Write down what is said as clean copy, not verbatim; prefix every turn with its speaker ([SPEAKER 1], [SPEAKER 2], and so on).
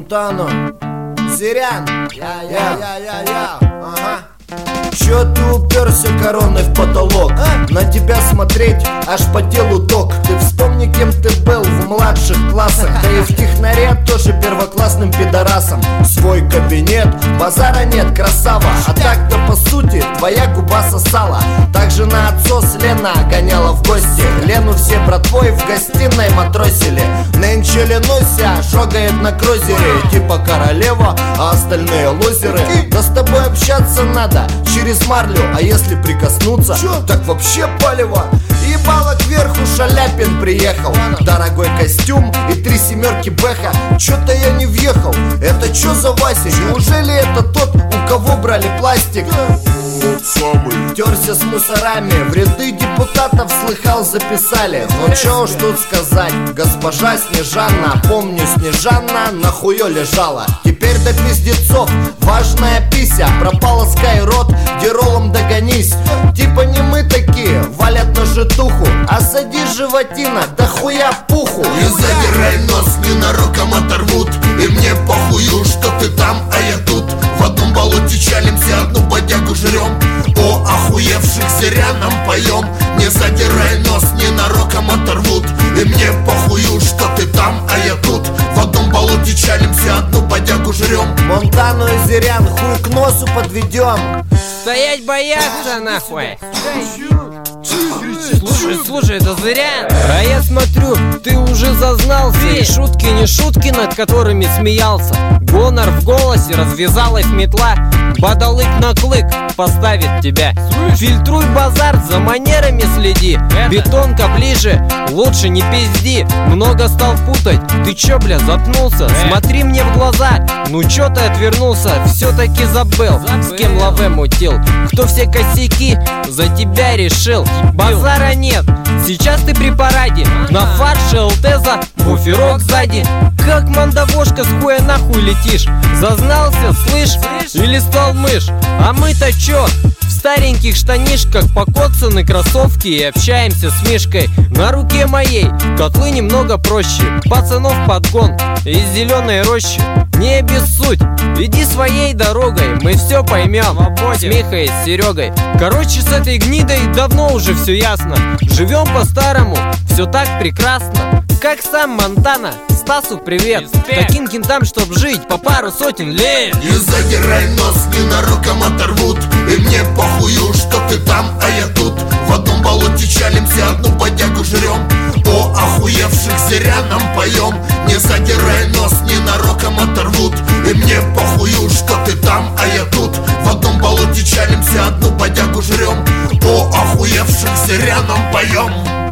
[SPEAKER 1] Монтано, Зырян, я, ага. Чё ты уперся короной в потолок? На тебя смотреть аж по телу ток. Ты вспомни, кем ты был в младших классах. Да и в технаре тоже первоклассным пидорасом. Свой кабинет, базара нет, красава. А так-то по сути твоя губа сосала. Также на отцос Лена гоняла в гости. Лену все братвой в гостиной матросили. Нынче Ленуся шогает на крузере. Типа королева, а остальные лузеры. Да с тобой общаться надо через марлю, а если прикоснуться, так вообще палево. Ебало кверху Шаляпин приехал. Дорогой костюм и 3 семерки Бэха. Чё-то я не въехал. Это чё за Вася? Неужели это тот, у кого брали пластик?
[SPEAKER 2] Тот самый.
[SPEAKER 1] Терся с мусорами, в ряды депутатов слыхал, записали. Но чё уж тут сказать, госпожа Снежанна. Помню, Снежанна на хуё лежала. Теперь до пиздецов важная пися. Пропала Скайрот, Деролом догонись. Типа не мы такие, валят на житуху. А сади животина, да хуя пуху.
[SPEAKER 2] Не задирай нос, ненароком оторвут. И мне похую, что ты там, а я тут. В одном болоте чалимся, одну бодягу жрем. О охуевших зырянам поем. Не задирай нос, ненароком оторвут. И мне похую, что ты там, а я тут. В одном болоте чалимся, одну бодягу жрем.
[SPEAKER 1] Монтану и Зырян хуй к носу подведем.
[SPEAKER 3] Стоять бояться нахуй. Слушай, это Зырян. А я смотрю, ты уже зазнался. И шутки не шутки, над которыми смеялся. Гонор в голосе, развязалась метла. Бадалык на клык поставит тебя. Фильтруй базар, за манерами следи. Бетонка ближе, лучше не пизди. Много стал путать, ты чё, бля, запнулся? Смотри мне в глаза, ну чё ты отвернулся? Все-таки забыл, с кем лаве мутил. Кто все косяки за тебя решил? Базара нет, сейчас ты при параде. На фарше ЛТЗа, буферок сзади. Как мандавошка с хуя нахуй летишь? Зазнался, слышь, или стал мышь? А мы-то чё? В стареньких штанишках, покоцаны кроссовки. И общаемся с Мишкой. На руке моей котлы немного проще. Пацанов подгон из зеленой рощи. Не обессудь, иди своей дорогой. Мы все поймем, с Михой и с Серегой. Короче, с этой гнидой давно уже все ясно. Живем по-старому, все так прекрасно. Как сам Монтана, Стасу привет. Таким кентам, чтоб жить по пару сотен лет.
[SPEAKER 2] Не задирай нос, ненароком оторвут. И мне похую, что ты там, а я тут. В одном болоте чалимся, одну бодягу жрем. О охуевших зырянам поем. Не задирай нос, ненароком оторвут. И мне похую, что ты там, а я тут. В одном болоте чалимся, одну бодягу жрем. О охуевших зырянам поем.